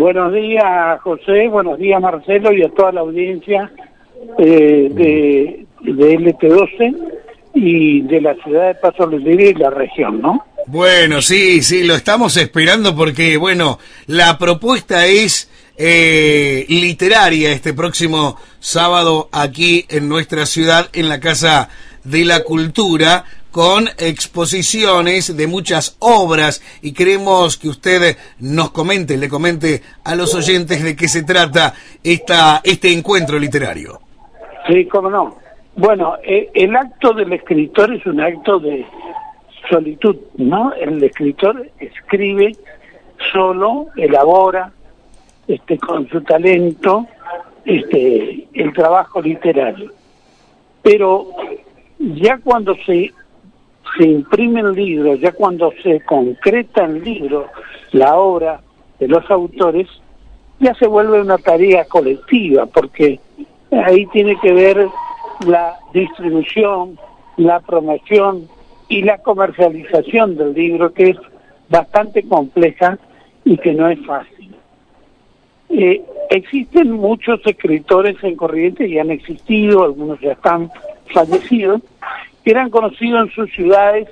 Buenos días, José, buenos días, Marcelo, y a toda la audiencia de LT12 y de la ciudad de Paso del Libre y la región, ¿no? Bueno, sí, lo estamos esperando porque, bueno, la propuesta es literaria este próximo sábado aquí en nuestra ciudad, en la Casa de la Cultura, con exposiciones de muchas obras, y queremos que usted le comente a los oyentes de qué se trata este encuentro literario. Sí, cómo no. Bueno, el acto del escritor es un acto de solitud, ¿no? El escritor escribe solo, elabora, con su talento, el trabajo literario. Pero ya cuando se imprime el libro, ya cuando se concreta el libro, la obra de los autores, ya se vuelve una tarea colectiva, porque ahí tiene que ver la distribución, la promoción y la comercialización del libro, que es bastante compleja y que no es fácil. Existen muchos escritores en Corrientes, y han existido, algunos ya están fallecidos, que eran conocidos en sus ciudades,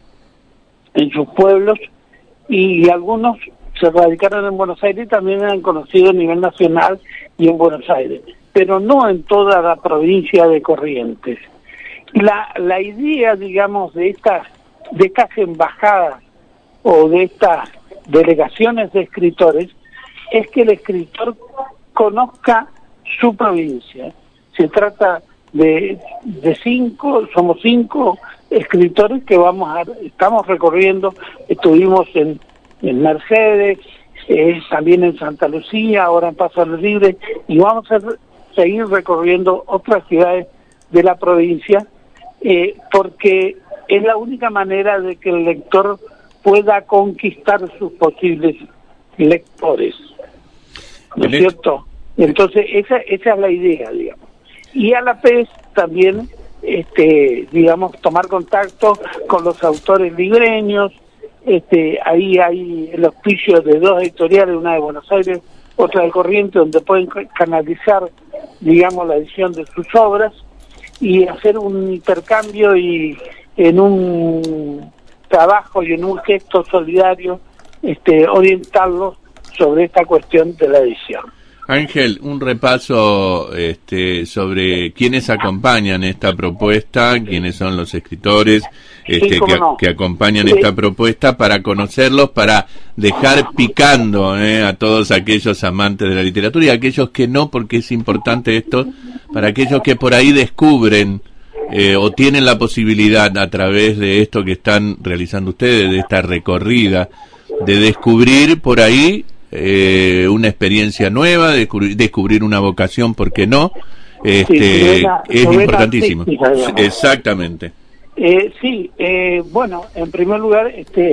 en sus pueblos, y algunos se radicaron en Buenos Aires y también eran conocidos a nivel nacional y en Buenos Aires, pero no en toda la provincia de Corrientes. La idea, digamos, de estas embajadas o de estas delegaciones de escritores es que el escritor conozca su provincia. Se trata de somos 5 escritores que estamos recorriendo. Estuvimos en Mercedes, también en Santa Lucía, ahora en Paso del Libre, y vamos a seguir recorriendo otras ciudades de la provincia, porque es la única manera de que el lector pueda conquistar sus posibles lectores, ¿no es cierto? Entonces esa es la idea, digamos. Y a la vez también, digamos, tomar contacto con los autores libreños. Ahí hay el auspicio de 2 editoriales, una de Buenos Aires, otra de Corrientes, donde pueden canalizar, digamos, la edición de sus obras y hacer un intercambio, y en un trabajo y en un gesto solidario orientarlos sobre esta cuestión de la edición. Ángel, un repaso sobre quiénes acompañan esta propuesta, quiénes son los escritores que acompañan esta propuesta, para conocerlos, para dejar picando a todos aquellos amantes de la literatura y aquellos que no, porque es importante esto, para aquellos que por ahí descubren o tienen la posibilidad, a través de esto que están realizando ustedes, de esta recorrida, de descubrir por ahí una experiencia nueva, descubrir una vocación, ¿por qué no? Es importantísimo. Exactamente. Bueno, en primer lugar,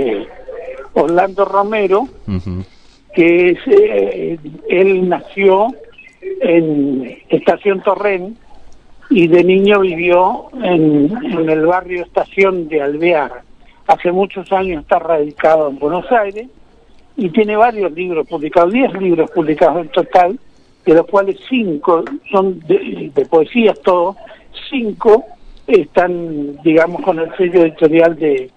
Orlando Romero, que es, él nació en Estación Torrent y de niño vivió en el barrio Estación de Alvear. Hace muchos años está radicado en Buenos Aires y tiene varios libros publicados, 10 libros publicados en total, de los cuales 5 son de poesías, todos. 5 están, digamos, con el sello editorial de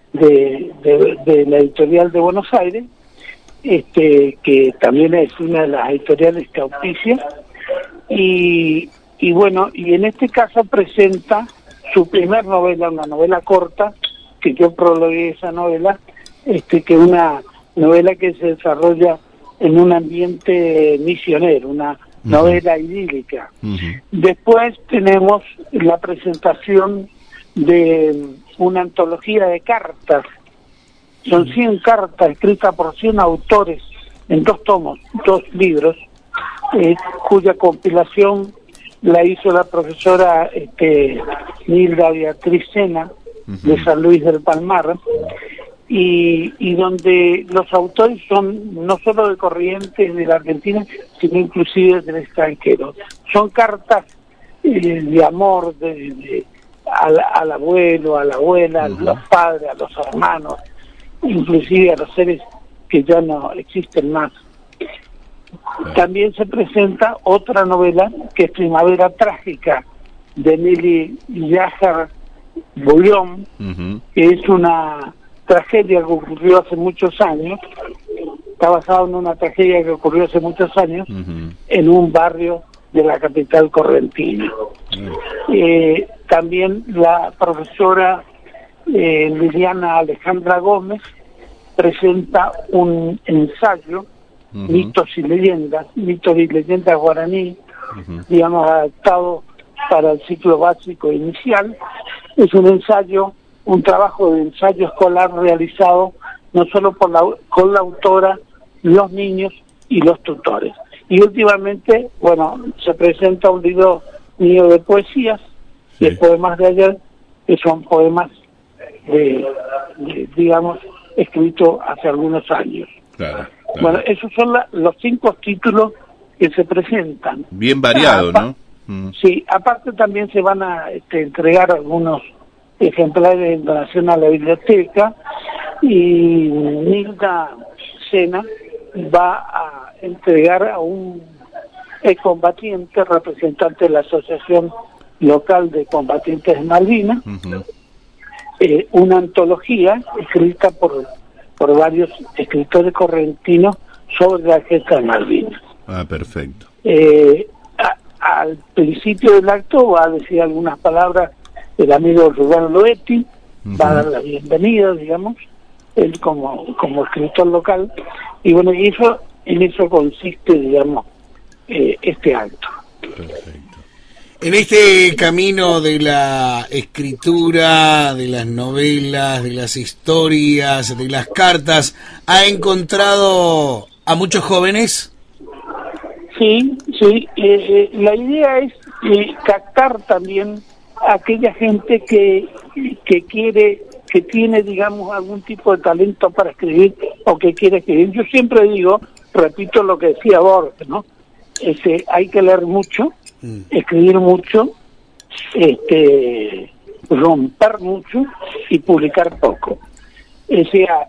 la editorial de Buenos Aires, que también es una de las editoriales que auspicia, y bueno, y en este caso presenta su primer novela, una novela corta, que yo prologué esa novela, que es una novela que se desarrolla en un ambiente misionero, una novela idílica. Después tenemos la presentación de una antología de cartas. Son 100 cartas escritas por 100 autores en 2 tomos, 2 libros, cuya compilación la hizo la profesora Nilda Beatriz Sena, de San Luis del Palmar, y donde los autores son no solo de Corrientes, de la Argentina, sino inclusive del extranjero. Son cartas de amor al abuelo, a la abuela, a los padres, a los hermanos, inclusive a los seres que ya no existen más. También se presenta otra novela que es Primavera Trágica, de Nelly Yajar Bouillon, que es una tragedia que ocurrió hace muchos años. Está basado en una tragedia que ocurrió hace muchos años en un barrio de la capital correntina. También la profesora Liliana Alejandra Gómez presenta un ensayo, mitos y leyendas guaraní, digamos, adaptado para el ciclo básico inicial. Es un ensayo, un trabajo de ensayo escolar realizado no solo con la autora, los niños y los tutores. Y últimamente, bueno, se presenta un libro mío de poesías, de poemas de ayer, que son poemas digamos, escritos hace algunos años. Claro. Bueno, esos son los 5 títulos que se presentan. Bien variado, ¿no? Sí, aparte también se van a entregar algunos ejemplares en donación a la biblioteca, y Nilda Sena va a entregar a un excombatiente, representante de la Asociación Local de Combatientes de Malvinas, una antología escrita por varios escritores correntinos sobre la gesta de Malvinas. Ah, perfecto. Al principio del acto va a decir algunas palabras el amigo Rubén Loetti, va a dar la bienvenida, digamos, él como escritor local, y bueno, en eso consiste, digamos, este acto. Perfecto. En este camino de la escritura, de las novelas, de las historias, de las cartas, ¿ha encontrado a muchos jóvenes? Sí, la idea es captar también a aquella gente que tiene, digamos, algún tipo de talento para escribir o que quiere escribir. Yo siempre digo, repito lo que decía Borges, ¿no? Hay que leer mucho, escribir mucho, romper mucho y publicar poco. O sea,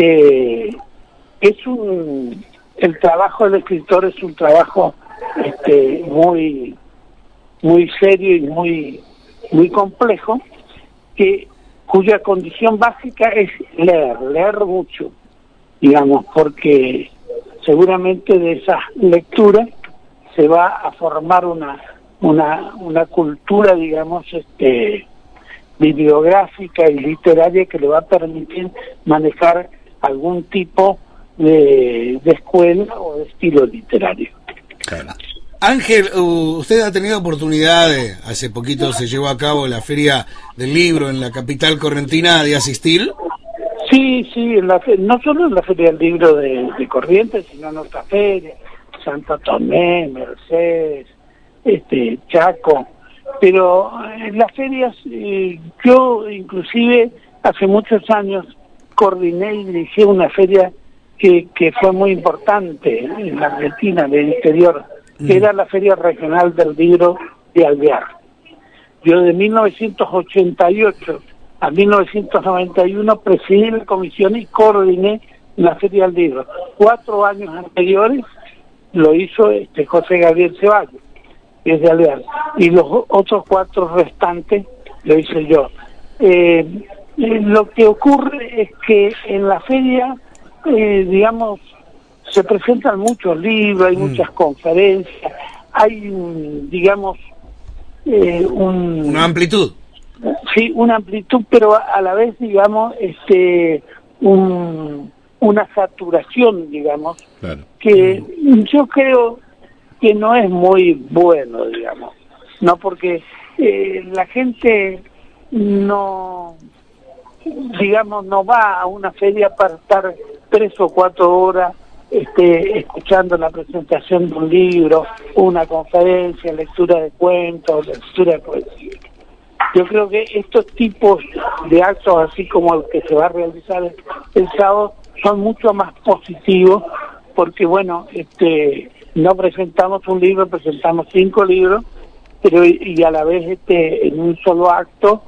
el trabajo del escritor es un trabajo muy muy serio y muy complejo, cuya condición básica es leer mucho, digamos, porque seguramente de esas lecturas se va a formar una cultura, digamos, bibliográfica y literaria que le va a permitir manejar algún tipo de escuela o de estilo literario. Claro. Ángel, usted ha tenido oportunidad hace poquito se llevó a cabo la Feria del Libro en la capital correntina, de asistir. Sí, no solo en la Feria del Libro de Corrientes, sino en otras ferias, Santo Tomé, Mercedes, Chaco, pero en las ferias, yo inclusive hace muchos años coordiné y dirigí una feria que fue muy importante en la Argentina, del interior, que era la Feria Regional del Libro de Alvear. Yo de 1988 a 1991 presidí la comisión y coordiné la Feria del Libro. 4 años anteriores lo hizo José Gabriel Ceballos, que es de Alvear, y los otros 4 restantes lo hice yo. Lo que ocurre es que en la feria, digamos, se presentan muchos libros, hay muchas conferencias, hay, digamos, una amplitud. Sí, una amplitud, pero a la vez, digamos, una saturación, digamos, claro, que yo creo que no es muy bueno, digamos, no, porque la gente no, digamos, no va a una feria para estar 3 o 4 horas escuchando la presentación de un libro, una conferencia, lectura de cuentos, lectura de poesía. Yo creo que estos tipos de actos, así como el que se va a realizar el sábado, son mucho más positivos, porque bueno, no presentamos un libro, presentamos 5 libros, pero y a la vez en un solo acto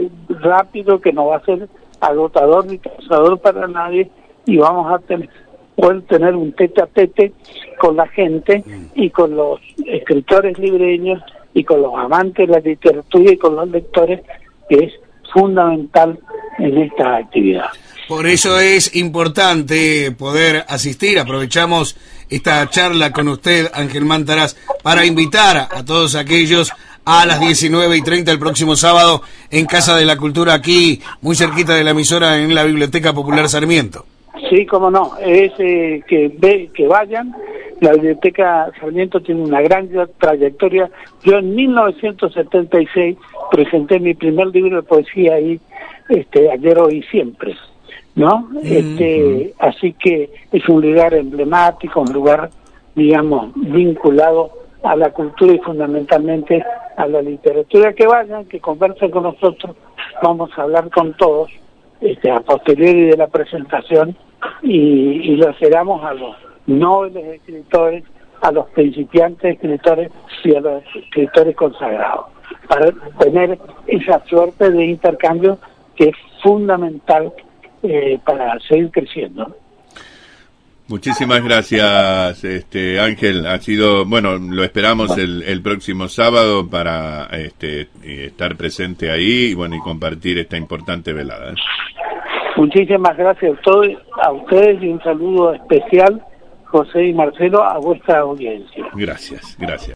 rápido, que no va a ser agotador ni cansador para nadie, y vamos a tener poder tener un tete a tete con la gente y con los escritores libreños y con los amantes de la literatura y con los lectores, que es fundamental en esta actividad. Por eso es importante poder asistir. Aprovechamos esta charla con usted, Ángel Mántaras, para invitar a todos aquellos a las 19:30 el próximo sábado en Casa de la Cultura, aquí muy cerquita de la emisora, en la Biblioteca Popular Sarmiento. Sí, cómo no, es que vayan. La Biblioteca Sarmiento tiene una gran trayectoria. Yo en 1976 presenté mi primer libro de poesía ahí, Ayer, Hoy y Siempre, ¿no? Así que es un lugar emblemático, un lugar, digamos, vinculado a la cultura y fundamentalmente a la literatura. Que vayan, que conversen con nosotros, vamos a hablar con todos a posteriori de la presentación y lo esperamos a los nobles escritores, a los principiantes escritores y a los escritores consagrados, para tener esa suerte de intercambio que es fundamental para seguir creciendo. Muchísimas gracias, Ángel. Ha sido, bueno, lo esperamos el próximo sábado para estar presente ahí y compartir esta importante velada. Muchísimas gracias a ustedes y un saludo especial, José y Marcelo, a vuestra audiencia. Gracias.